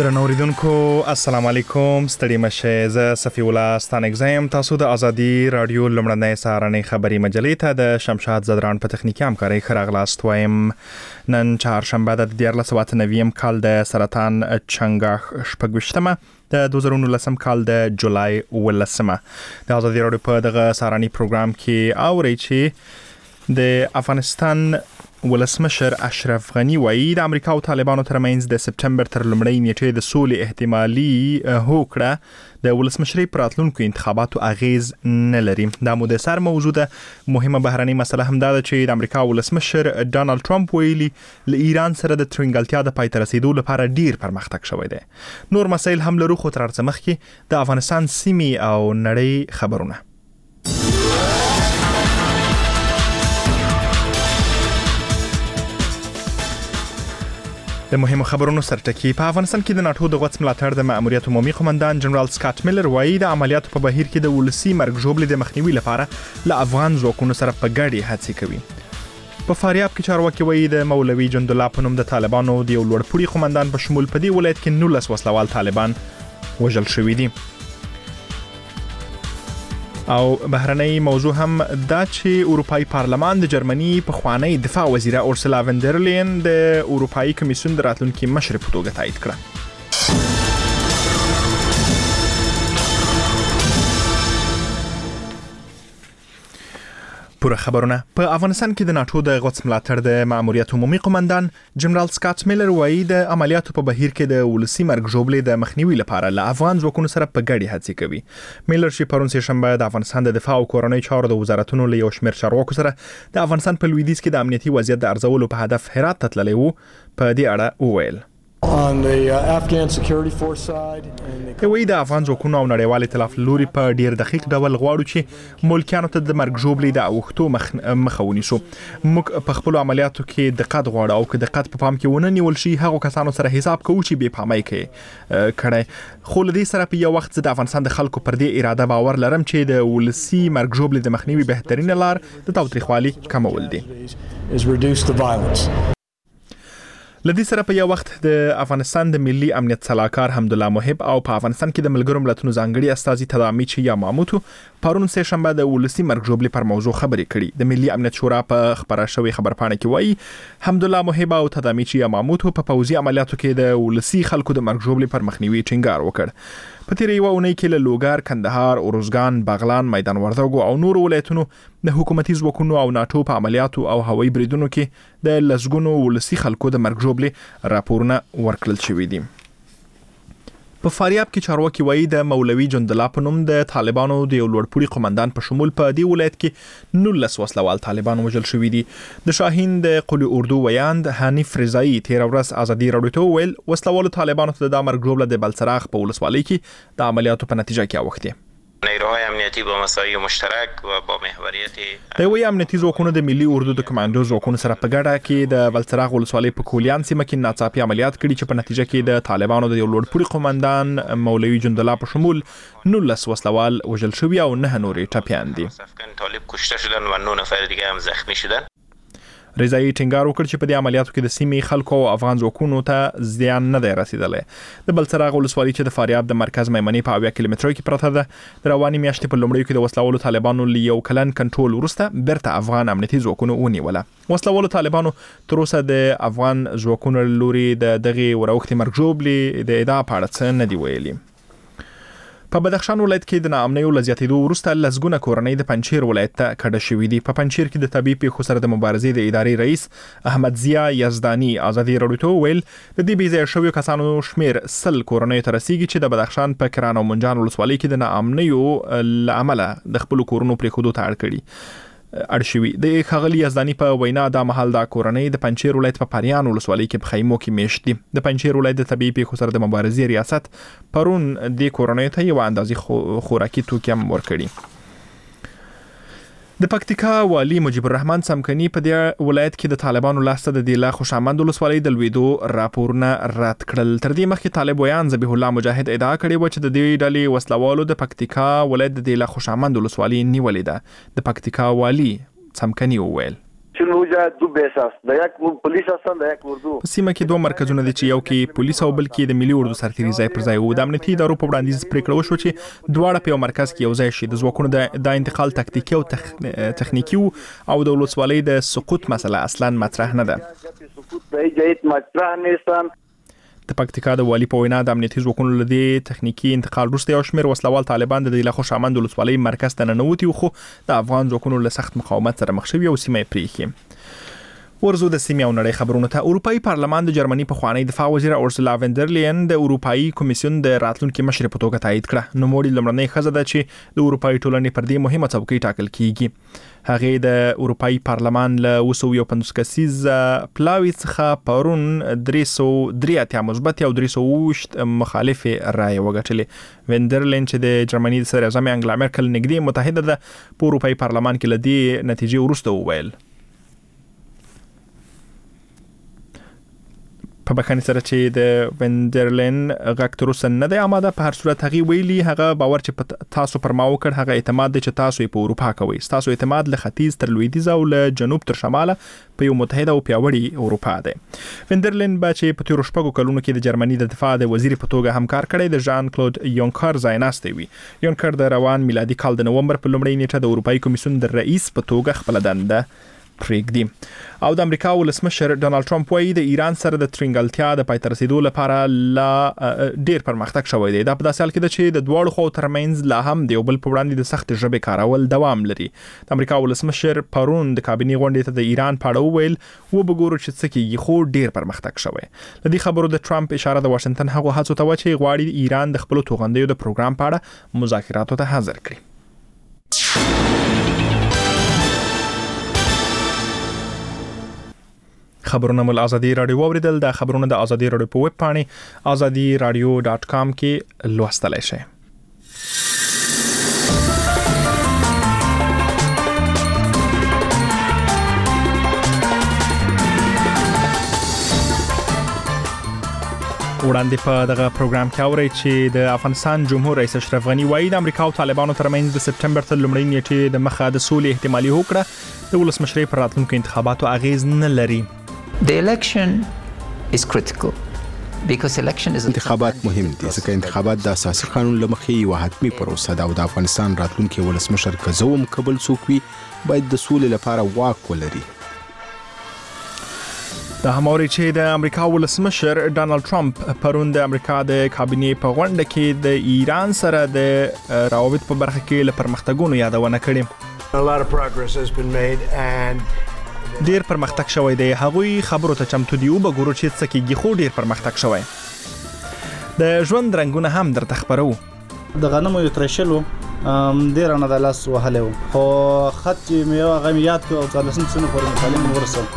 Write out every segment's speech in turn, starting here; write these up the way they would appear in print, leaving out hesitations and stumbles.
درنو اوریدونکو السلام علیکم ستړي مشه ز صفی الله ستانګزم تاسو د ازادي رادیو لمړنۍ سارنې خبري مجلې ته د شمشاد زدران په تخنیکی همکاري خراغلاست وایم. نن چهارشنبه د 1499 کال د سرطان چنګاښ شپږوشتمه د 2019 کال د جولای 18مه د ازادي رادیو په دغه سارنې پروګرام کې اوري چې د افغانستان ولسمشر اشرف غنی وایي د امریکا او طالبانو ترمنځ د سپټمبر تر لومړۍ نیټې د سولې احتمالي هوکړه د ولسمشرۍ پر راتلونکو انتخاباتو اغیز نه لري. دا مو د سر موضوع ده. مهمه بهرنۍ مسله هم دا ده چې د امریکا ولسمشر ډانلډ ټرمپ ویلي له ایران سره د ترنګلتیا د پای ته رسیدو لپاره ډیر پرمختګ شوی دی. نور مسایل هم لرو، خو تر هر څه مخکې د افغانستان سیمې او نړۍ خبرونه. د مهمو خبرونو سرټکی. په افغانستان کې د ناتو د غوڅ ملاتړ د مأموریت عمومي قومندان جنرال سکاټ میلر وایي د عملیاتو په بهیر کې د ولسی مرګ ژوبلې د مخنیوي لپاره له افغان ځواکونو سره په ګډه هڅې کوي. په فاریاب کې چارواکي وایي د مولوي جند الله په نوم د طالبانو د یو لوړپوړي قومندان په شمول په دې ولایت کې 19 وسلوال طالبان وژل شوي دي. او بهرنۍ موضوع هم دا چې اروپאי پارلمان د جرمني په خوانی دفاع وزیره اورسولا وندرلین د اروپאי کمیسیون د راتلونکي مشر په توګه تایید کړه. پوره خبرونه. په افغانستان کې د ناتو د غوڅ ملاتړ د مأموریت عمومي قومندان جنرال سکاټ میلر وایي د عملیاتو په بهیر کې د ولسی مرګ ژوبلې د مخنیوي لپاره له افغان ځواکونو سره په ګډه هڅې کوي. میلر چې پرون سه شنبه د افغانستان د دفاع او کورنۍ چارو د وزارتونو له یو شمېر چارواکو سره د افغانستان په لویدیځ کې د امنیتي وضعیت د ارزولو په هدف هرات ته تللی وو، په دې اړه وویل. On the Afghan security force side وی د افغان ځواکونو او نړیوال ائتلاف لوري په ډیر دقیق ډول غواړو چې ملکیانو ته د مرګ ژوبلې د اوښتو مخه ونیسو. موږ په خپل عملیاتو کې دقت غواړو او که دقت په پام کې ونه نیول شي هغه کسانو سره حساب کوو چې بې پامۍ کړي. خو له دې سره په یو وخت د افغانستان د خلکو پر دې اراده باور لرم چې د ولسی مرګ ژوبلې د مخنیوي بهترینه لار د تاوتریخوالي کمول دي. لدې سره په یو وخت د افغانستان د ملي امنیت صلاحکار حمدالله محب او په افغانستان کې د ملګرو ملتونو ځانګړي استازي تدامیچ یا ماموتو پرون سه شنبه د ولسی مرګ ژوبلې پر موضوع خبرې کړي. د ملي امنیت شورا په خبره شوی خبرپاڼه کې وایي حمدالله محب او تدامیچ یا ماموتو په پوځي عملیاتو کې د ولسی خلکو د مرګ ژوبلې پر مخنیوي ټینګار وکړ. په تیرې یوه اونۍ کې له لوګر، کندهار، اروزګان، بغلان، میدان وردګو او نورو ولایتونو د حکومتي ځواکونو او ناتو په عملیاتو او هوایي بریدونو کې د لسګونو ولسی خلکو د مرګ ژوبلې راپورونه ورکړل شوي دي. په فاریاب کې چارواکي وایي د مولوي جند الله په نوم د طالبانو د یو لوړپوړي قومندان په شمول په دې ولایت کې 19 وسلوال طالبان وژل شوي دي. د شاهین د قلی اردو ویاند حنیف رضایی تیر ورځ ازادي رادیو ته ویل وسلوالو طالبانو ته د مرګ ژوبله د بلچراغ په ولسوالۍ کې د عملیاتو په نتیجه کې اوښتې. نیروهای امنیتی با مساعی مشترک و با محوریت دوی امنیتي ځواکونو د ملي اردو د کمانډو ځواکونو سره په ګډه کې د بلچراغ ولسوالۍ په کولیان سیمه کې ناڅاپي عملیات کړي چې په نتیجه کې د طالبانو د یو لوړپوړي قومندان مولوي جند الله په شمول 19 وسلوال وژل شوي او 9 نورې ټپیان دي. طالب کشته شدن و 9 نفر دیگه هم زخمی شدن. رضایی ټینګار وکړ چې په دې عملیاتو کې د سیمې خلکو او افغان ځواکونو ته زیان نه دی رسیدلی. د بلچراغ ولسوالۍ چې د فاریاب د مرکز میمنې په 80 کیلومترو کې پرته ده د روانې میاشتې په لومړیو کې د وسلوالو طالبانو له یو کلن کنټرول وروسته بیرته افغان امنیتي ځواکونو ونیوله. وسلوالو طالبانو تر اوسه د افغان ځواکونو لوري د دغې وراوښتې مرګ ژوبلې د ادعا په اړه څه نه دي ویلي. په بدخشان ولایت کې د ناامنیو له زیاتېدو وروسته لسګونه کورنۍ د پنجشیر ولایت ته کډه شوي دي. په پنجشیر کې د طبیعي پیښو سره د مبارزې د ادارې رئیس احمد ضیا یزدانی ازادي رادیو ته ویل د دې بې ځایه شویو کسانو شمېر 100 کورنیو ته رسیږي چې د بدخشان په کران او منجان ولسوالۍ کې د ناامنیو له امله د خپلو کورونو پرېښودو ته اړ کړي. اړشوي د ښاغلي یزدانی په وینا دا مهال دا کورنۍ د پنجشیر ولایت په پریان ولسوالۍ کې په خیمو کې میشت دي. د پنجشیر ولایت د طبیعي پیښو سره د مبارزې ریاست پرون د کورنۍ ته یو اندازې خوراکي توکي هم ورکړي. د پکتیکا والی مجيب الرحمن سمکنی په دې ولایت کې د طالبانو لاسته د دیلا خوشامند ولسوالۍ د لویدو راپورونه رد کړل. تر دې مخکې طالب ویان ذبیح الله مجاهد ادعا کړې و چې د دې ډلې وسلوالو د پکتیکا ولایت د دیلا خوشامند ولسوالۍ نیولې ده. د پکتیکا والی سمکنی وویل چې موږ اینجا دو بیس است، در یک پلیس هستن، در یک اردو. په سیمه کې دوه مرکزونه دي چې یو کې پولیس او بل کې د ملي اردو سرتیري ځای پر ځای وو. د امنیتي ادارو په وړاندیز پریکړه وشوه چې دواړه په یو مرکز کې یو ځای شي. د ځواکونو د انتقال تکتیکي او تخنیکي او د ولسوالۍ د سقوط مسله اصلا مطرح نه ده. سقوط به هیڅ مطرح نیستن. د پکتیکا د والی په وینا د امنیتي ځواکونو له دې تخنیکي انتقال وروسته یو شمېر وسلوال طالبان د دله خوشامند ولسوالۍ مرکز ته ننوتي، خو د افغان ځواکونو له سخت مقاومت سره مخ شوي او سیمه یې پرېښې. ورزو د سیمې او نړۍ خبرونه ته. اروپאי پارلمان د جرمني پخوانی دفاع وزیر اورسولا وندرلین د اروپאי کمیسیون د راتلونکي مشر په توګه تایید کړه. نوموړي لمړنۍ ښځه ده چې د اروپאי ټولنې پر دې مهمه څوکۍ ټاکل کیږي. هغه د اروپאי پارلمان له 250 کسیز پلاوی څخه پرون 303 مثبت او 320 مخالف رائے وګټلې. وندرلین چې د جرمني د صدر اعظم انګلا مرکل نږدې متحده ده، په اروپאי پارلمان کې لدی نتیجې وروسته وویل. په بخښنې سره چې د وندرلین غږ تر اوسه نه دی آماده. په هر صورت هغه ویلي هغه باور چې تاسو پر ما وکړ هغه اعتماد دی چې تاسو په اروپا کوي. تاسو اعتماد له ختیځ تر لویدیځ او له جنوب تر شماله په یو متحده او پیاوړي اروپا دی. وندرلین به چې په تیرو شپږو کلونو کې د جرمني د دفاع د وزیر په توګه همکار کړی د ژان کلود یونکر ځایناستی وي. یونکر د روان میلادي کال د نومبر په لومړۍ نیټه د اروپאי کمیسیون د رئیس په توګه خپل دنده پریږدي. او د امریکا ولسمشر ډونالد ټرمپ وایي د ایران سره د ترنګلتیا د پای ته رسیدو لپاره لا ډیر پرمختګ شوی دی. دا په داسې حال کې ده چې د دواړو خواو ترمنځ لا هم د یو بل په وړاندې د سخت ژبې کارول دوام لري. د امریکا ولسمشر پرون د کابینې غونډې ته د ایران په اړه وویل وبګورو چې څه کېږي، خو ډیر پرمختګ شوی. د دې خبرو د ټرمپ اشاره د واشنگټن هغو هڅو ته و چې غواړي ایران د خپل توغندیو د پروګرام په اړه مذاکراتو ته حاضر کړي. خبرونه مل ازادي رادیو اوریدل. د خبرونه د ازادي رادیو په ویب پاڼه azadiradio.com کې لوستلای شئ. وړاندې په دغه پروګرام کې اورئ چې د افغانستان جمهور رئیس اشرف غنی وایي د امریکا او طالبانو ترمنځ د سپټمبر تر لومړۍ نیټې د مخه د سولې احتمالي هوکړه د ولسمشرۍ پر راتلونکو انتخاباتو اغیز نه لري. The election is critical because election is انتخابات مهم دي ځکه انتخابات د اساسي قانون لمخې یو حتمي پروسه ده او د افغانستان راتلونکي ولسمشر کزوم قبل څوک وي باید د سولې لپاره واک ولري. د هموري چې د امریکا ولسمشر ډونالد ټرمپ پرون د امریکا د کابینې په غونډه کې د ایران سره د روابط په برخه کې له پرمختګونو یادونه کړې. A lot of progress has been made and ډیر پرمختګ شوی دی. هغوی خبرو ته چمتو دي وبګورو چې څه کېږي، خو ډیر پرمختګ شوی. د ژوند رنگونه هم درته خبرو. د غنمو یو ترشلو ډیر نه د لاس وهلو خو خط چې مې هغه یاد کو او څلسم سنو پر مکالمه ورسو.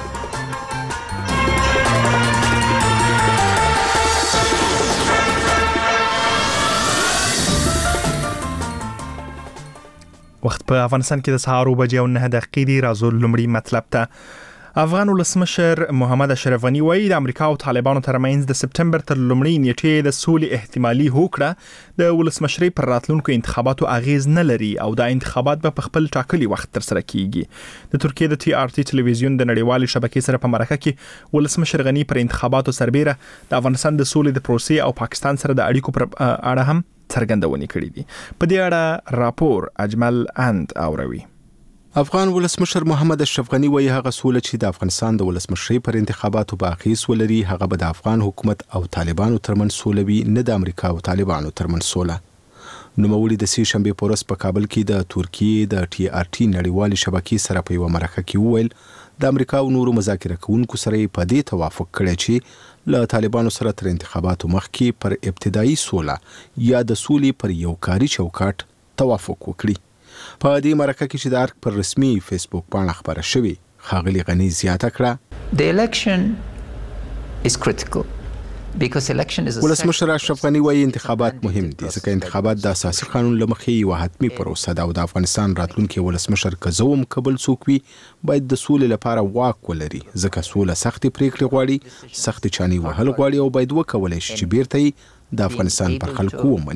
وخت په افغانستان کې د سهار 9:09 دی. راځو لومړی مطلب ته. افغان ولسمشر محمد اشرف غنی وایي د امریکا او طالبانو ترمنځ د سپټمبر تر لومړۍ نیټې د سولې احتمالي هوکړه د ولسمشرۍ پر راتلونکو انتخاباتو اغیز نه لري او دا انتخابات به په خپل ټاکلي وخت تر سره کیږي. د ترکیه د TRT تلویزیون د نړیوالې شبکې سره په مرکه کې ولسمشر غنی پر انتخاباتو سربېره د افغانستان د سولې د پروسې او پاکستان سره د اړیکو پر اړه هم څرګندونې کړې دي. په دې اړه راپور اجمل اند اوروي. افغان ولسمشر محمد اشرف غنی وایي هغه سوله چې د افغانستان د ولسمشرۍ پر انتخاباتو په اغیز ولري هغه به د افغان حکومت او طالبانو ترمنځ سوله وي، نه د امریکا او طالبانو ترمنځ سوله. نوموړي د سې شنبې په ورځ په کابل کې د ترکیه د TRT نړیوالې شبکې سره په یوه مرکه کې وویل د امریکا او نورو مذاکره کوونکو سره په دې توافق کړی چې له طالبانو سره تر انتخاباتو مخکې پر ابتدایي سوله یا د سولې پر یو کاري چوکاټ توافق وکړي. په دې مرکه کې چې د ارګ پر رسمي فیسبوک باندې خبره شوې ښاغلي غنی زیاته کړه The election is critical because election is a ولسمشر اشرف غنی وایي انتخابات مهم دي ځکه انتخابات د اساسي قانون لمخې یو حتمي پروسه ده او د افغانستان راتلونکي ولسمشر کزوم قبل څوک وي باید د سولې لپاره واک ولري ځکه سوله سختې پریکړې غواړي، سختې چانې وهل غواړي او باید وکولای شي چې بیرته د افغانستان پر خلکو ومني.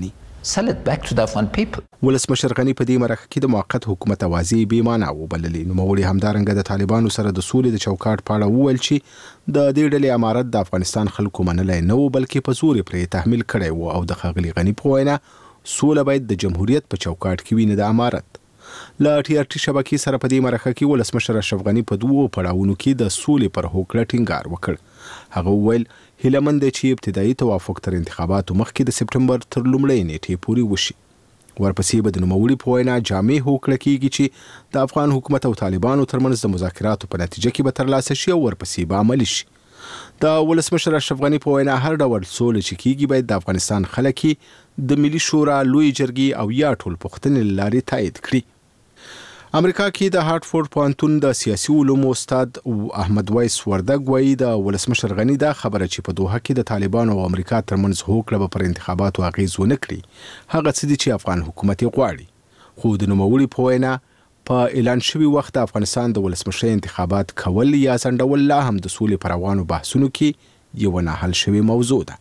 sell it back to the Afghan people. ولسمشر غنی په دې مرکه کې د موقت حکومت اوازې بې معنا وبللې. نوموړي همدارنګه د طالبانو سره د سولې د چوکاټ په اړه وویل چې د دې ډلې امارت د افغانستان خلکو منلی نه و، بلکې په زور پرې تحمیل کړی و، او د ښاغلي غنی په وینا سوله باید د جمهوریت په چوکاټ کې وي، نه د امارت. له TRT شبکې سره په دې مرکه کې ولسمشر اشرف غنی په دوو پړاوونو کې د سولې پر هوکړه ټینګار وکړ. هغه وویل هیله مند دی چې ابتدایي توافق تر انتخاباتو مخکې د سپټمبر تر لومړۍ نیټې پورې وشي. ورپسې به د نوموړي په وینا جامع هوکړه کېږي چې د افغان حکومت او طالبانو ترمنځ د مذاکراتو په نتیجه کې به ترلاسه شي او ورپسې به عملي شي. د ولسمشر اشرف غنی په وینا هر ډول سوله چې کېږي باید د افغانستان خلک د ملي شورا لوی جرګې او یا ټول پوښتنې له لارې تایید کړي. امریکا کې د هارټفورد پوهنتون د سیاسي علومو استاد احمد وایس وردګ وایي د ولسمشر غنی دا خبره چې په دوحه کې د طالبانو او امریکا ترمنځ هوکړه به پر انتخاباتو اغیز ونه کړي هغه څه دي چې افغان حکومت یې غواړي. خو د نوموړي په وینا په اعلان شوي وخت د افغانستان د ولسمشر انتخابات کول یا ځنډول لا هم د سولې پر روانو بحثونو کې یو نه حل شوی موضوع ده.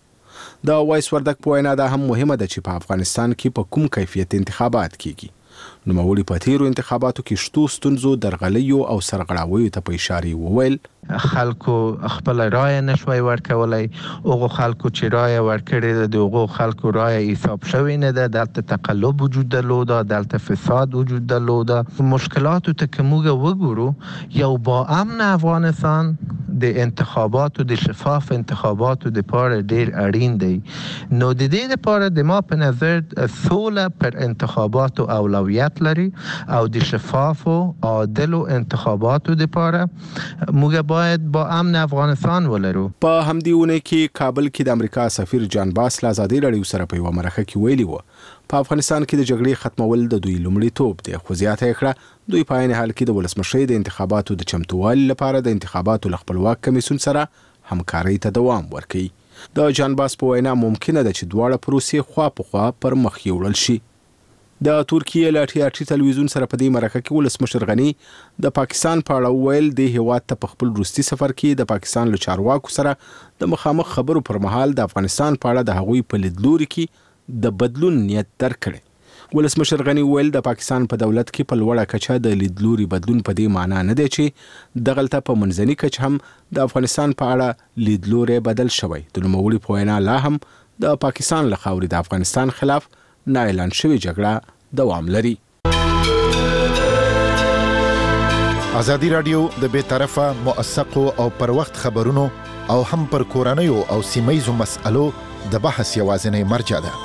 د وایس وردګ په وینا دا هم مهمه ده چې په افغانستان کې په کوم کیفیت انتخابات کیږي. نوموړي په تیرو انتخاباتو کې شتو ستونزو درغلیو او سرغړاویو ته په اشاره وویل خلکو خپل رای نشوي ورکولای، اوغه خلکو چې رای ورکړي د اوغه خلکو رای حساب شوی نه ده، دلته تقلب وجود درلوده، دلته فساد وجود درلوده. مشکلاتو ته که موږ وګورو یو با امن افغانستان د انتخاباتو د شفاف انتخاباتو د پاره ډیر اړین دی. نو د دې لپاره د ما په نظر سوله پر انتخاباتو اولویت لري او د شفاف او عادل انتخاباتو د پاره موږ باید با امن افغانستان ولرو. په همدې ونه کې کابل کې د امریکا سفیر جان باس له ازادي راډیو سره په یوه مرکه کې ویلي و په افغانستان کې د جګړې ختمول د دوی لومړیتوب دی. خو زیاته یې کړه دوی په عین حال کې د ولسمشر د انتخاباتو د چمتووالي لپاره د انتخاباتو له خپلواک کمیسیون سره همکارۍ ته دوام ورکوي. د جان باس په وینا ممکنه ده چې دواړه پروسې خوا په خوا پر مخ یوړل شي. د ترکیه له TRT تلویزیون سره په دې مرکه کې ولسمشر غنی د پاکستان په اړه ویل د هیواد ته په خپل وروستي سفر کې د پاکستان له چارواکو سره د مخامخ خبرو پر مهال د افغانستان په اړه د هغوی په لیدلوري کې د بدلون نیت درکړي. ولسمشر غنی ویل د پاکستان په دولت کې په لوړه کچه د لیدلوري بدلون په دې معنی نه دی چې دغلته په منځني کچه هم د افغانستان په اړه لیدلوري بدل شوی. د نوموړي په وینا لا هم د پاکستان له خاورې د افغانستان خلاف نه اعلان شوی جګړه دوام لري. ازادي رادیو د بې طرفه موثقو او پر وخت خبرونو او هم پر کورنیو او سیمایزو مسألو د بحث یوازینی مرجع ده.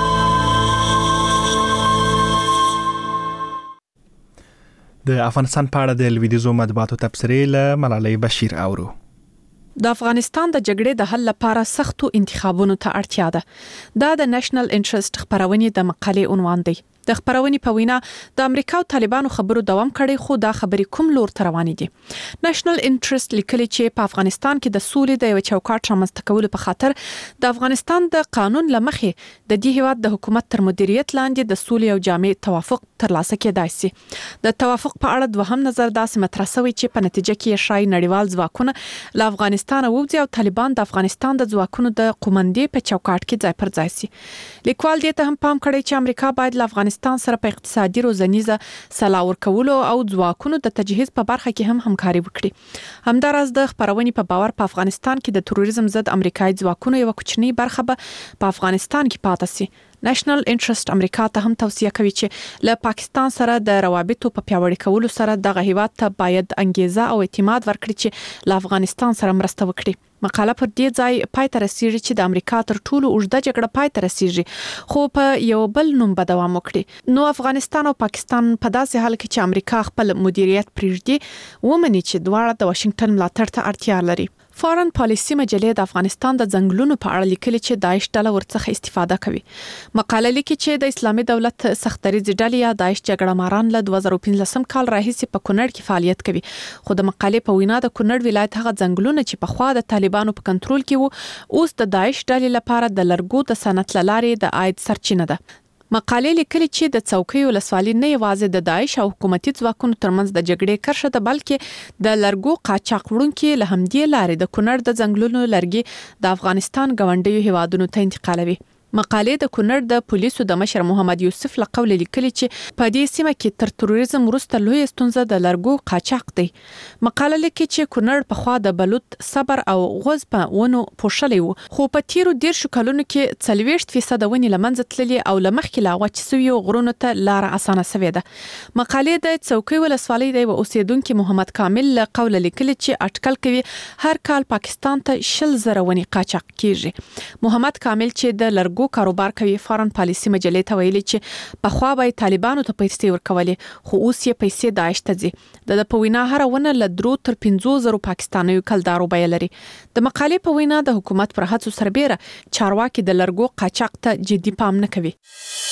د افغانستان په اړه د لویدیځو مطبوعاتو تبصرې له ملالۍ بشیر اورو. د افغانستان د جګړې د حل لپاره سختو انتخابونو ته اړتیا ده. دا د نېشنل انټرست خبرونې د مقالې عنوان دی. د خبرونې په وینا د امریکا او طالبانو خبرو دوام کړي، خو دا خبرې کوم لور ته روانې دي. نېشنل انټرست لیکلي چې په افغانستان کې د سولې د یو چوکاټ رامنځته کولو په خاطر د افغانستان د قانون لمخې د دې هیواد د حکومت تر مدیریت لاندې د سولې او جامع توافق ترلاسه کېدای شي. د توافق په اړه دوهم نظر داسې مطرح شوی چې په نتیجه کې شای نړیوال ځواکونه له افغانستان ووځي او طالبان د افغانستان د ځواکونو د قومندې په چوکاټ کې ځای پر ځای شي. لیکوال دې ته هم پام کړی چې امریکا باید له افغانستان سره په اقتصادي روزنیزه سلا ورکولو او ځواکونو د تجهیز په برخه کې هم همکاري وکړي. همداراز د خبرونې په باور په افغانستان کې د تروریزم ضد امریکایي ځواکونو یو کوچنی برخه به په افغانستان کې پاتې شي. نېشنل انټرست امریکا ته هم توصیه کوي چې له پاکستان سره د روابطو په پیاوړي کولو سره دغه هیواد ته باید انګیزه او اعتماد ورکړي چې له افغانستان سره مرسته وکړي. مقاله پر دې ځای پای ته رسیږي چې د امریکا تر ټولو اوږده جګړه پای ته رسیږي، خو په یو بل نوم به دوام وکړي. نو افغانستان او پاکستان په داسې حال کې چې امریکا خپل مدیریت پرېږدي ومني چې دواړه د واشنگټن ملاتړ ته اړتیا لري. فارن پالیسی مجلې د افغانستان د ځنګلونو په اړه لیکلي چې داعش ډله ورڅخه استفاده کوي. مقاله لیکي چې د اسلامي دولت سختدریز ډلې یا داعش جګړه ماران له 2015 کال راهیسې په کونړ کې فعالیت کوي. خو د مقالې په وینا د کونړ ولایت هغه ځنګلونه چې په خوا د طالبانو په کنټرول کې وو اوس د داعش ډلې لپاره د لرګو د صنعت لارې د عاید سرچینه ده. مقالې لیکلي چې د څوکۍ ولسوالۍ نه یوازې د داعش او حکومتي ځواکونو ترمنځ د جګړې کرښه ده، بلکې د لرګو قاچاق وړونکي له همدې لارې د کونړ د ځنګلونو لرګي د افغانستان ګاونډیو هیوادونو ته انتقالوي. مقالې د کونړ د پولیسو د مشر محمد یوسف لقول لیکلي چې په دې سیمه کې تر تروریزم وروسته لوی ستونزه د لرګو قاچاق دی. مقاله لیکي چې کونړ په خوا د بلوط صبر او غوز په ونو پوښلې وو، خو په تیرو 10 کلونو کې 40% ونې لمنځه تللي او لمخکې لا وچ سوي غرونو ته لار اسانه سوې ده. مقالې د څوکۍ ولسوالۍ د اوسیدونکو محمد کامل لقول لیکلي چې اټکل کوي هر کال پاکستان ته 10,000 ونې قاچاق کیږي. محمد کامل چې د لرګو کاروبار کوي فارن پالیسي مجلې ته ویلي چې په خوا به طالبانو ته پیسې ورکولې، خو اوس یې پیسې داعش ته ځي. د پوینا هر ونه له 3 تر 15,000 پاکستانیو کلدارو بیه لري. د مقالې په وینا د حکومت پر هڅو سربېره چارواکي د لرګو قاچاق ته جدي پام نه کوي.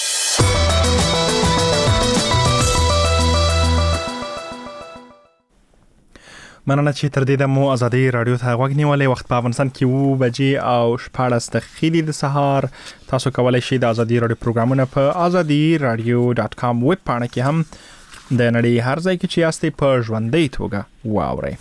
مننه چې تر دې د مو ازادي رادیو ته غوږ نیولې. وخت په افغانستان کې 2 بجې او 14 دقیقې د سهار. تاسو کولای شئ د ازادي رادیو پروګرامونه په azadiradio.com ویب پاڼه کې هم د نړۍ هر ځای کې چې یاستئ په ژوندۍ توګه واورئ.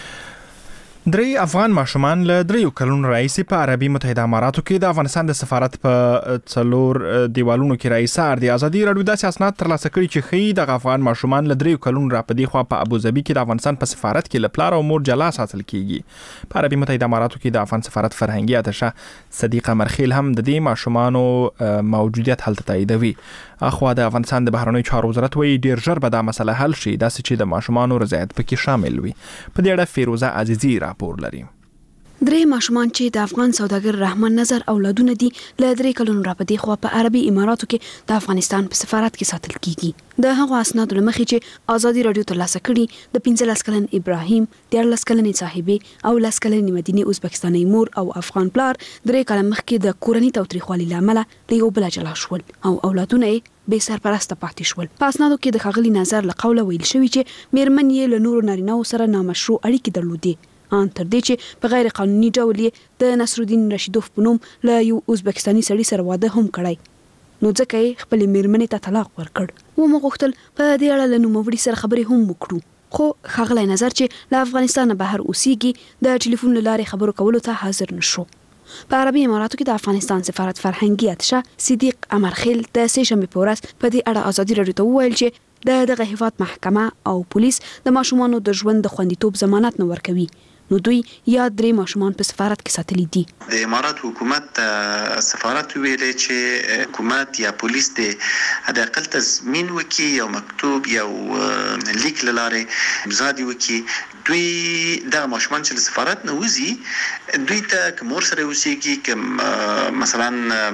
3 افغان ماشومان له 3 کلونو راهیسې په عربي متحده اماراتو کې د افغانستان د سفارت په 4 دیوالونو کې راهیسار دي. ازادي رادیو داسې اسناد ترلاسه کړي چې ښیي د افغان ماشومان له 3 کلونو راپدې خوا په ابوظبي کې د افغانستان په سفارت کې له پلار او مور جلا ساتل کیږي. په عربي متحده اماراتو کې د افغان سفارت فرهنګي اتشه صدیقه مرخیل هم د دې ماشومانو موجودیت هلته تاییدوي. اخوا د افغانستان د بهرنیو چارو وزارت وایي ډیر ژر به دا مسله حل شي، داسې چې د ماشومانو رضایت پکې شامل وي. په دې اړه فیروزه عزیزی راپور لري. 3 ماشومان چې د افغان سوداګر رحمان نظر اولادونه دي له 3 کلونو راپدې خو په عربي اماراتو کې د افغانستان په سفارت کې ساتل کیږي. د هغو اسنادو لمخې چې ازادي رادیو ترلاسه کړي د 15 کلن ابراهیم، 13 کلنې صاحبې او 10 کلنې مدینه ازبکستاني مور او افغان پلار 3 کال مخکې د کورنۍ توتریخوالي لامل له یو بل جلا شول او اولادونه به سرپرسته پاتې شول. په اسنادو کې د خغلی نظر له قوله ویل شوی چې میرمن یې له نورو نارینه‌و سره نامشروع اړیکې درلودې، ان تر دې چې په غیر قانوني ډول د نصرالدین رشیدوف په نوم له یو ازبکستاني سړي سره واده هم کړی، نو ځکه یې خپل میرمنې ته طلاق ورکړ. و موږ غوښتل په دې اړه له نوموړي سره خبرې هم وکړو، خو خغلی نظر چې له افغانستان بهر اوسېږي د ټلیفون له لارې خبرو کولو ته حاضر نشو. په عربي اماراتو کې د افغانستان سفارت فرهنګي اتشه صدیق امرخیل د سې شنبې په ورځ په دې اړه ازادي رادیو ته وویل چې دغه هیواد محکمه او پولیس د ماشومانو د ژوند د خوندیتوب ضمانت نه ورکوي، نو دوی یا 3 ماشومان په سفارت کې ساتلي دي. د امارات حکومت سفارت ویلي چې حکومت یا پولیس د اقل تضمین وکي یو مکتوب یو لیک لاره امضا وکي دوی د ماشومان چې سفارت نه وځي دوی ته کومور سره وسیږي کوم مثلا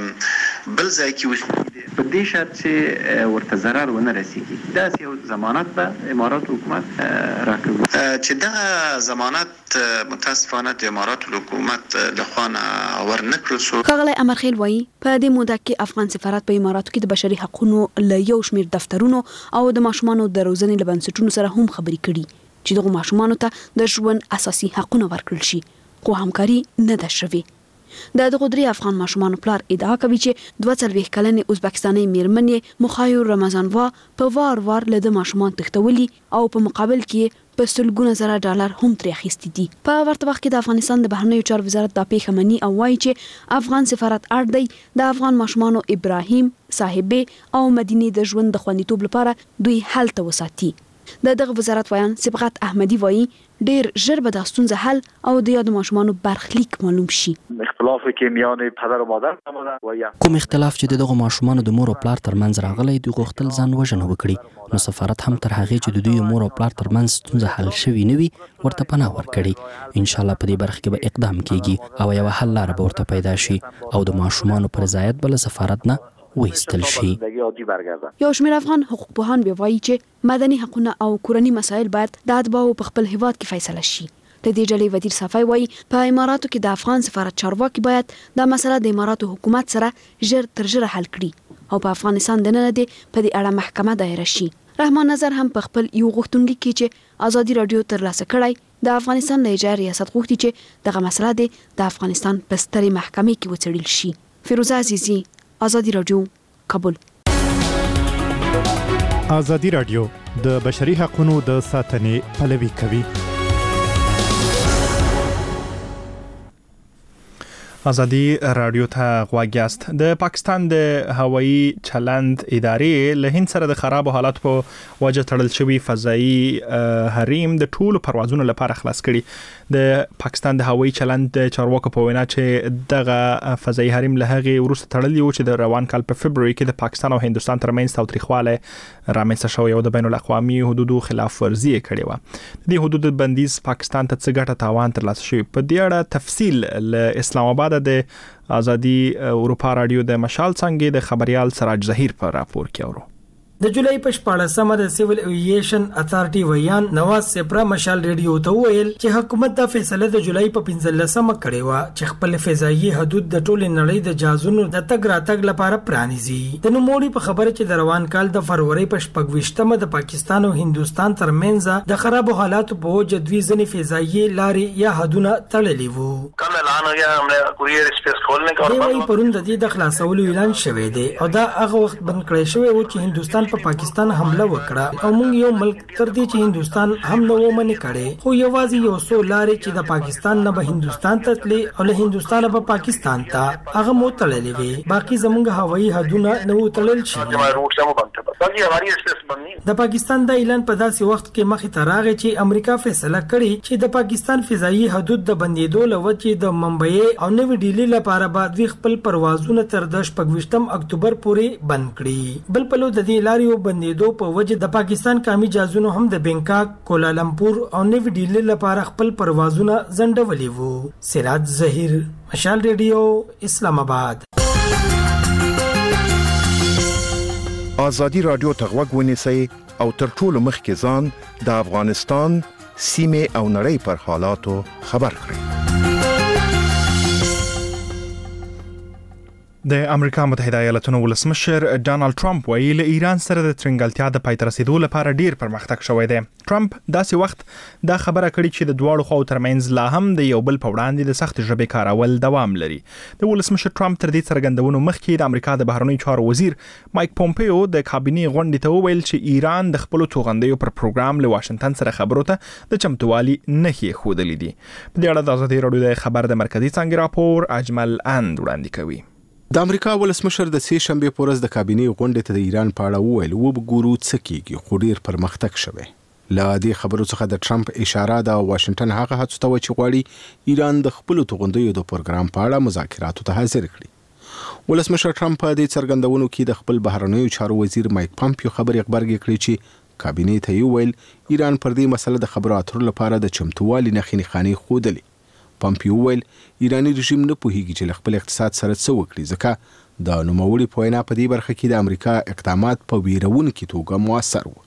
بل ځای کې وسیږي په دې شرط چې ورته ضرر ونه رسیږي. دا یو ضمانت به امارات حکومت راکوي چې دا ضمانت متاسفانه د امارات حکومت لخوا ورنکړل شو. خغلی امرخیل وایي په دې موده کې افغان سفارت په اماراتو کې د بشري حقوقو له یو شمېر دفترونو او د ماشومانو د روزنې له بنسټونو سره هم خبرې کړي چې دغه ماشومانو ته د ژوند اساسي حقونه ورکړل شي، خو همکاري نه ده شوې. د دغه 3 افغان ماشومانو پلار ادعا کوي چې 42 کلنې ازبکستاني میرمنې مخایو رمضانوا په وار له د ماشومان تختولي او په مقابل کې په سلګونه زره ډالر هم ترې اخیستي دي. په ورته وخت کې د افغانستان د بهرنیو چارو وزارت د پیښه مني او وایي چې افغان سفارت اړ دی د افغان ماشومانو ابراهیم، صاحبې او مدینه د ژوند د خوندیتوب لپاره دوی هلته وساتي. دغه وزارت وایي صبغت احمدی وایي ډیر ژر به د ستونزې حل او د یاد ماشومانو برخلیک معلوم شي. اختلاف کې میان پدر او مادر کوم اختلاف چې دغه ماشومانو د مور او پلار ترمنځ راغلی دوی غوښتل ځان وژنه وکړي، نو سفارت هم تر هغې چې د دوی مور او پلار ترمنځ ستونزه حل شوي نه وي ورته پناه ورکړي. ان شاء الله په دې برخه کې به اقدام کیږي او یو حل لاره به ورته پیدا شي او د ماشومانو پر رضایت بل سفارت نه وېستل شي. یو شمېر افغان حقوق پوهان به وایي چې مدني حقوقونه او کورنی مسایل باید د اتباعو په خپل هیواد کې فیصله شي. د دې ډلې وزیر صفای وایي په اماراتو کې د افغان سفارت چارواکي باید دا مسله د اماراتو حکومت سره ژر تر ژره حل کړي او په افغانستان د نه دی په دې اړه محکمه دایره شي. رحمان نظر هم په خپل یو غوښتنلیک کې چې ازادي رادیو ترلاسه کړی د افغانستان له اجرا ریاست غوښتي چې دغه مسله د افغانستان په سترې محکمې کې وڅېړل شي. فیروزه عزیزی، ازادي رادیو، کابل. ازادي رادیو د بشري حقوقو د ساتنې پلوي کوي. ازادي رادیو ته غواګیاست. د پاکستان د هوایي چلند ادارې له هند سره د خراب حالات په وجه تړل شوی فضایی حریم د ټولو پروازونو لپاره خلاص کړي. د پاکستان د هوایي چلند د چارواکو په وینا چې دغه فضایی حریم له هغه وروسته تړلی و چې د روان کال په فبراير کې د پاکستان او هندستان ترمنځ تاوتریخواله رامنځته شوی او د بین الاقوامي حدودو خلاف ورزي کړې و. د حدود بندیز پاکستان ته څه ګټه تاوان ترلاسه شوی. په دې اړه تفصیل له اسلام آباد د ازادي اروپا رادیو د مشال څنګه د خبريال سراج ظهیر پر راپور کې اورو. د جولای په 14مه د سیول ایویشن اتارټي ویان نواز سپرا مشال ریډیو ته ویل چې حکومت دا فیصله د جولای په 15مه کړې و چې خپل فضایي حدود د ټول نړۍ د جازونو د تګ راتګ لپاره پرانیزي. د نوموړي په خبره چې د روان کال د فروری په 28مه د پاکستان او هندستان ترمنځ د خراب حالاتو په وجه دوی ځنې فضایي لارې یا حدونه تړلي وو. کم اعلان هو हमने courier space खोलने का اور پرون د دې د خلاصولو اعلان شوی دی او دا هغه وخت بند کړی شوی و چې هندستان په پاکستان حمله وکړه او موږ یو ملک تر دې چې هندستان هم نه ومني کړي خو یوازې یو څو لارې چې د پاکستان نه به هندستان ته تللی او له هندستان به پاکستان ته هغه مو تړلې وي. باقي زموږ هوایي حدونه نه تړل شي. د پاکستان د اعلان په داسې وخت کې مخې ته راغی چې امریکا فیصله کړې چې د پاکستان فضایي حدود د بندیدو لوجې د ممبئی او نوې ډیلی لپاره بعد خپل پروازونه تر 28 اکتوبر پورې بند کړي. بل په لور د دې لاریو بندیدو په وجه د پاکستان کامي جازونو هم د بینکاک، کوالالمپور او نوې ډیلی لپاره خپل پروازونه ځنډولي وو. سراج ظهیر، مشال ریډیو، اسلام آباد. ازادي رادیو ته غوږ ونیسئ او تر ټولو مخکې ځان د افغانستان سیمه او نړۍ پر حالاتو خبر کړئ. د امریکا متحده ایالاتونو ولسمشر ډانلډ ټرمپ ویلي له ایران سره د ترنګلتیا د پای ته رسیدو لپاره ډیر پرمختګ شوی دی. ټرمپ داسې وخت دا خبره کړې چې د دواړو خواو ترمنځ لا هم د یو بل په وړاندې د سخت ژبې کارول دوام لري. د ولسمشر ټرمپ تر دې څرګندونو مخکې د امریکا د بهرنیو چارو وزیر مایک پومپیو د کابینې غونډې ته وویل چې ایران د خپل توغندیو پر پروګرام له واشنگټن سره خبرو ته د چمتووالي نښې ښودلې دي. په دې اړه د ازادي رادیو د خبر د مرکزی څنګه راپور اجمل اند وړاندې کوي. د امریکا ولسمشر د سې شنبه په ورځ د کابینې غونډې ته د ایران په اړه وویل وګورو څه کیږي خو ډیر پرمختګ شوی. له دې خبرو څخه د ټرمپ اشاره د واشنگټن هغه هڅو ته چې غواړي ایران د خپل توغندیو د پروګرام په اړه مذاکراتو ته حاضر کړي. ولسمشر ټرمپ په دې څرګندونو کې د خپل بهرنیو چارو وزیر مایک پومپیو خبري خبرګي کړی چې کابینې ته ویل ایران پر دې مسله د خبرو اترو لپاره د چمتووالي نښې خاني خودلې. پومپیو ویل ایرانی رژیم نه پوهیږي چې خپل اقتصاد سره څه وکړي ځکه د نوموړي په وینا په دې برخه کې د امریکا اقدامات په ویرونکو توګه موثر وو.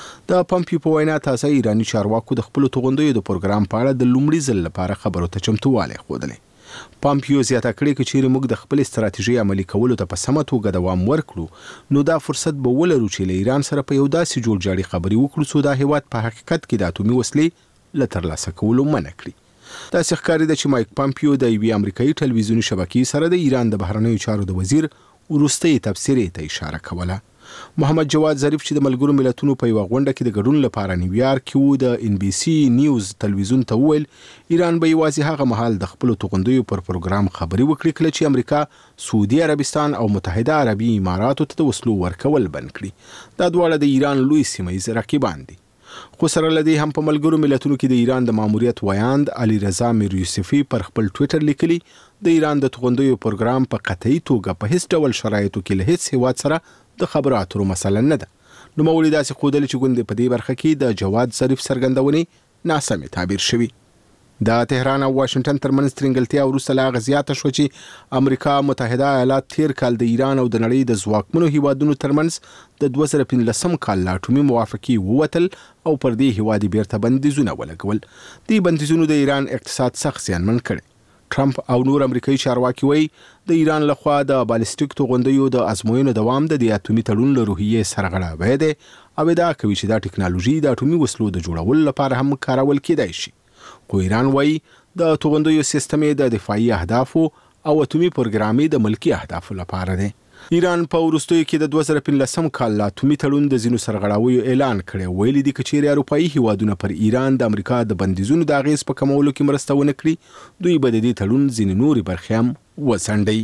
د پومپیو په وینا تاسو ایرانی چارواکو د خپل توغندیو د پروګرام په اړه د لومړي ځل لپاره خبرو ته چمتووالی ښودلی. پومپیو زیاته کړې چې چیرې موږ د خپل استراتیژي عملي کولو ته په سمه توګه دوام ورکړو نو دا فرصت به ولرو چې له ایران سره په یو داسې جوړجاړي خبرې وکړو چې دا هیواد په حقیقت کې د اتومي وسلې له ترلاسه کولو منع کړي. تاسو ښکاري د چې مایک پومپیو د یوې امریکایي ټلویزیوني شبکې سره د ایران د بهرنیو چارو د وزیر وروستي تبصرې ته اشاره کوله. محمد جواد ظریف چې د ملګرو ملتونو په یو غونډه کې د ګډون لپاره نیویارک کې و د ان بي سي نیوز ټلویزیون ته ویل ایران به یوازې هغه مهال د خپل توغندیو پر پروګرام خبري وکړي کله چې امریکا سعودي عربستان او متحده عربي اماراتو ته د وسلو ورکول بند کړي. دا دواړه د ایران لوی سیمایي رقیبان دي. خو سره لدی هم په ملګرو ملتونو کې د ایران د ماموریت ویاند علي رضا میر یوسفي پر خپل ټوئیټر لیکلي د ایران د توغندیو پروګرام په قطعي توګه په هیڅ ډول شرایطو کې له هیڅ هیواد سره د خبرو اترو مسله نه ده. نو مولوی داسې خودل چې ګوند په دې برخه کې د جواد ظریف څرګندونې ناسمه تعبیر شوی. د تهران او واشنگټن ترمنځ ترنګلتیا وروسته لا غزيات شو چې امریکا متحده ایالات تیر کال د ایران او د نړۍ د ځواکمنو هیوادونو ترمنځ د 2015 کال لا اټومي موافقه ووتل او پر دې هیوادي بیرته بندیزونه ولګول. دې بندیزونو د ایران اقتصاد سخت زیانمن کړ. ټرمپ او نور امریکایي چارواکي وایي د ایران لخوا د بالستیک توغندیو د ازموینو دوام د اتومي تړون له روحیې سرغړاوی دی او دا کوي چې دا ټکنالوژي د اتومي وسلو د جوړولو لپاره هم کارول کېدای شي. خو ایران وایي د توغندیو سیستم د دفاعي اهدافو او اتومي پروګرامي د ملکی اهدافو لپاره دی. ایران په وروستیو کې د 2015 کال اتومي تړون د زینو سرغړاویو اعلان کړی ویلي دي چې چیرې اروپאי هیوادونه پر ایران د امریکا د بندیزونو د اغیز په کمولو کې مرسته ونه کړي دوی به د دې تړون ځینې نورې برخې هم وسنډي.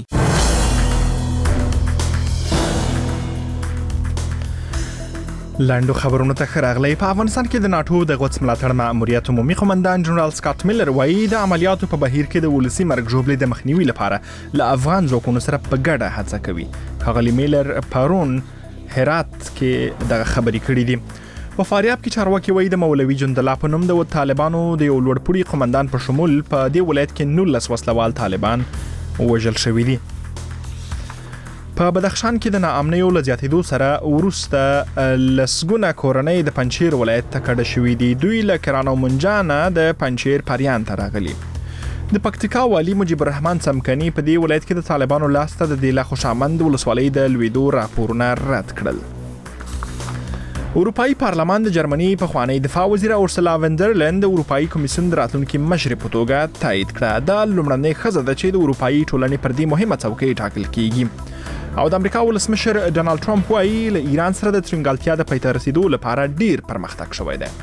لاندو خبرونو ته خراغلی. په افغانستان کې د ناتو د غوڅ ملاتړ مأموریت عمومي قومندان جنرال سکاټ میلر وایي د عملیاتو په بهیر کې د ولسی مرګ ژوبلې د مخنیوي لپاره له افغان ځواکونو سره په ګډه هڅه کوي. ښاغلي میلر پرون هرات کې د خبرې کړې دي. په فاریاب کې چارواکي وایي د مولوي جندلا په نوم د طالبانو د یو لوړپوړي قومندان په شمول په دې ولایت کې 19 وسلوال طالبان وژل شوي دي. په بدخشان کې د ناامنیو له زیاتېدو سره وروسته لسګونه کورنۍ د پنجشیر ولایت ته کډه شوي دي. دوی له کران او منجانه د پنجشیر پریان ته راغلي. د پکتیکا والی مجيب الرحمن سمکني په دې ولایت کې د طالبانو لاسته د دیله خوشامند ولسوالۍ د لویدو راپورونه رد کړل. اروپאי پارلمان د جرمني په خوانی دفاع وزیر اورسلا وندرلند د اروپאי کمیسیون د راتلونکي مشر په توګه تایید کړه. دا لومړنۍ ښځه ده چې د اروپאי ټولنې پر دې مهمه څوکۍ ټاکل کیږي. او د امریکا ولسمشر ډونالد ټرمپ وایي له ایران سره د ترنګالتیا د پای ته رسیدو لپاره ډیر پرمختګ شوی دی.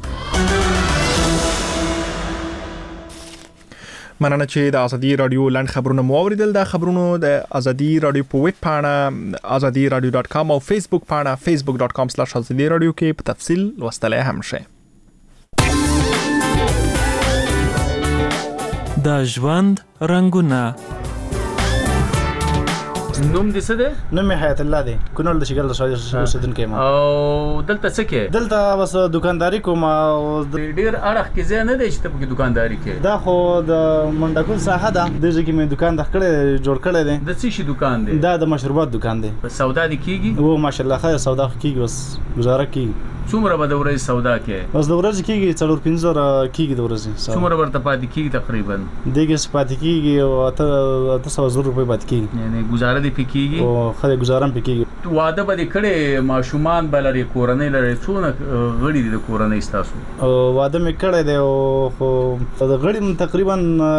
مننه چې د ازادي رادیو لاند خبرونه مو اوریدل. د خبرونو د ازادي رادیو په ویب پاڼه azadiradio.com او فیسبوک پاڼه facebook.com/azadiradio کې په تفصیل لوستلای هم شئ. د ژوند رنگونه. نوم دې څه دی؟ نوم مې حیات الله دی. کونړ د شګل د اوسیدونکی ما. او دلته څه کې؟ دلته بس دکانداري کوم. او ډیر اړه کې ځای نه دی چې ته په دکانداري کې. دا خو د منډکول ساحه ده. دغه کې مې دکان د کړې جوړ کړی دی. د څه شي دکان دی؟ دا د مشروبات دکان دی. سودا دي کیږي؟ او ماشاءالله خیر سودا کیږي. بس گزاره کیږي. څومره به د ورځې سودا کې؟ بس د ورځې کیږي 4-5 کیږي د ورځې. څومره ورته پاتې کیږي تقریبا؟ دغه پاتې کیږي او 800 روپۍ پاتې کیږي. یعنی گزاره دي کیږي او خله گزارم پکېږي. واده به کړي ماشومان بلري کورنۍ لري څونه غړي دي د کورنۍ تاسو؟ واده مې کړی دی او خو د غړي تقریبا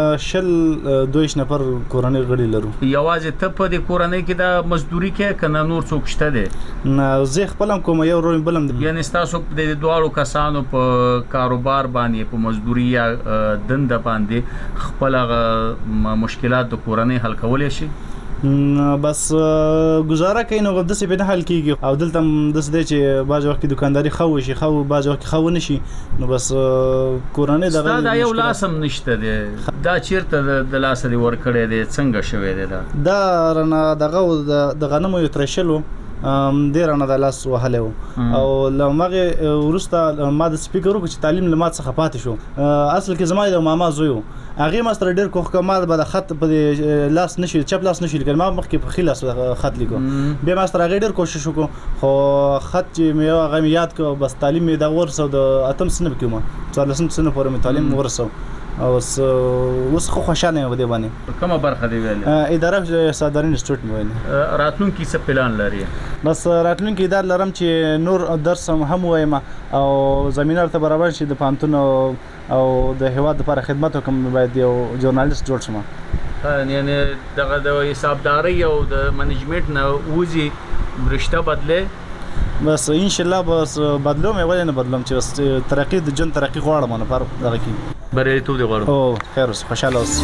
22 نفر کورنۍ غړي لرو. یوازې ته په دې کورنۍ کې د مزدوري کې کنه نور څوک شته دي؟ نه زه خپلم کوم یو ورور بلم دی. یعنی تاسو د دوالو کسانو په کاروبار باندې په مزدوري یا دنده باندې خپل مشکلات د کورنۍ حل کولای شي؟ بس گزاره کوي نو د څه په حل کیږي. او دلته د څه دی چې باج وخت دکانداري خو شي خو باج وخت خو نشي نو بس کورنۍ دغه دا یو لاسم نشته دی. دا چیرته د لاس دی ور کړی دی څنګه شوی دی؟ دا رنه دغه د غنمو یو ترشلو ډیر نه د لاس وهله او لمغه ورسته ما د سپیکر کو چې تعلیم لمات څخه پاتې شو. اصل کې زما د ماما زوی هغه ماستر ډیر کوخ کمال به د خط په لاس نشي چپ لاس نشي لیکل. ما مخکې په خلاص خط لیکو به ماستر هغه ډیر کوشش وکړو خو خط چې مې هغه یاد کو. بس تعلیم مې دا ورسو د اتم سنه کوم 14 سنه پورې مې تعلیم ورسو او اوس خو خوشاله یم ودی باندې. کومه برخه دی ویل؟ اداره صدرین انسټیټیوټ مې ویل. راتلونکي څه پلان لري؟ بس راتلونکي دا لرم چې نور درس هم وایم او زمينار ته برابر شي د پانتون او د هواد لپاره خدمت وکم. باید یو ژورنالیست جوړ شم. یعنی دغه د حسابداري او د منیجمنت نه وځي رشتہ بدله. بس ان شاء الله بس بدلوم ولا نه بدلوم چې بس ترقی د جن ترقی غواړم نه پر دغه کې بری ته دی غواړم. او خیر اوس خوشاله اوس.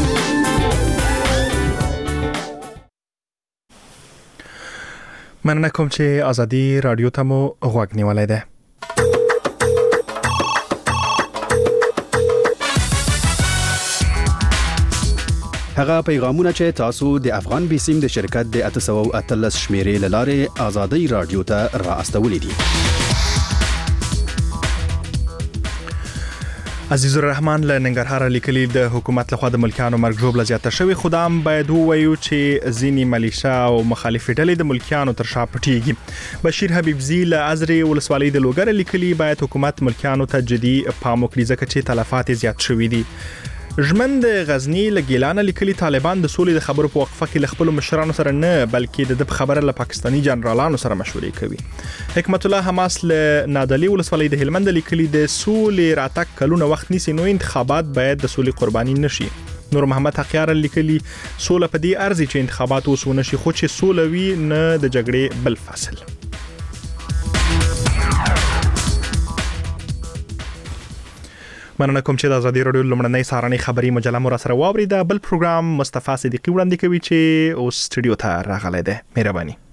مننه کوم چې ازادي رادیو ته مو غوږ نیولای دی. هغه پیغامونه چې تاسو د افغان بیسیم د شرکت د 813 شمیرې لاره ازادي رادیو ته را استولې دي. عزیز الرحمن له ننګرهار لیکلي د حکومت لخوا د ملکیانو مرګ ژوبله زیاته شوی. خدام باید ووایو چې ځینی ملیشا او مخالفي ډلې د ملکیانو تر شا پټیږي. بشیر حبیبزی له ازري ولسوالۍ د لوګر لیکلي باید حکومت ملکیانو ته جدي پام وکړي ځکه چې تلفات زیات شوي دي. ژمند غزنی لګیلانه لیکلي طالبان د سولې د خبرو په وقفه کې ل خپل مشرانو سره نه بلکې د خبره له پاکستاني جنرالانو سره مشورې کوي. حکمت الله حماس له نادلی ولسوالۍ د هلمند لیکلي د سولې راتګ کلونه وخت نیسي نو انتخابات باید د سولې قرباني نشي. نور محمد حقیار لیکلي سوله په دې ارزي چې انتخابات وسونه شي خو چې سوله وي نه د جګړې بل فصل. مننه کوم چې د ازادي رادیو لمړنۍ سهارنۍ خبري مجله مو را سره واوري. د بل پروګرام مصطفی صدیقی وړاندې کوي چې اوس سټډیو ته راغلی دی. مهرباني.